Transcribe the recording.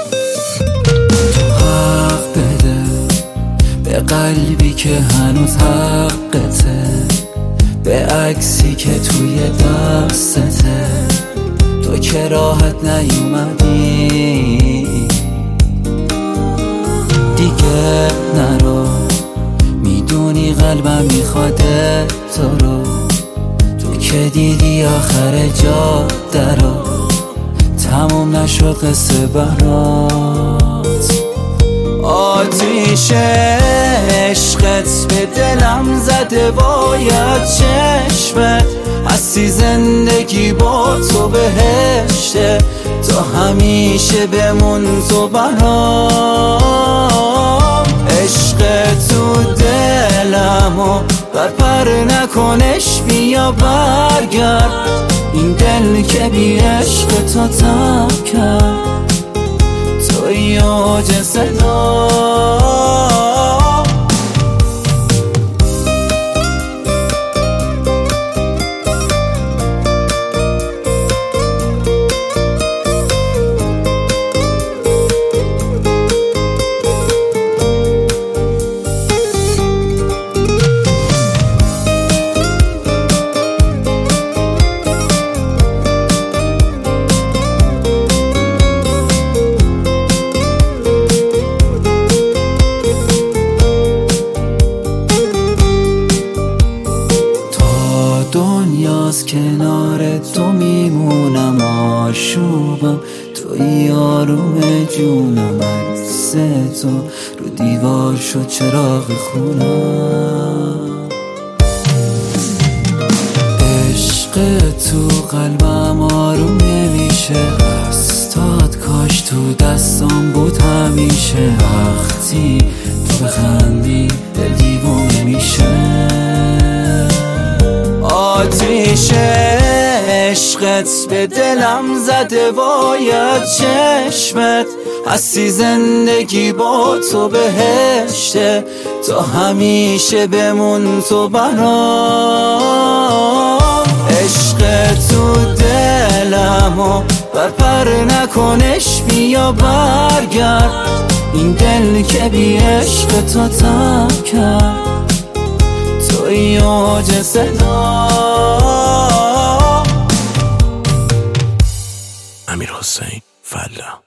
تو حق بده به قلبی که هنوز حقته، به عکسی که توی دستته. تو که راحت نیومدی دیگه نرو، میدونی قلبم میخواده تو رو. تو که دیدی آخر جاده رو، تموم نشد قصه برات. آتیش عشقت به دلم زده، باید چشمت هستی، زندگی با تو بهشته. تو همیشه بمون تو برام. عشق تو دلمو برپر نکنش، بیا برگرد. این دل که بی عشق تو تب کرد، توی اوج صدا. دنیاست کنار تو میمونم، آشوبم توی آروم جونم. عکس تو رو دیوار شد چراغ خونم. عشق تو قلبم آروم نمیشه، استاد کاش تو دستام بود همیشه. وقتی تو بخندی دل دیوونه میشه. آتیش عشقت به دلم زده، باید چشمت هستی، زندگی با تو بهشته. تو همیشه بمون تو برام. عشق تو دلمو برپر نکنش، بیا برگرد. این دل که بی عشق تو تب کرد، توی اوج صدا. امیرحسین فلا.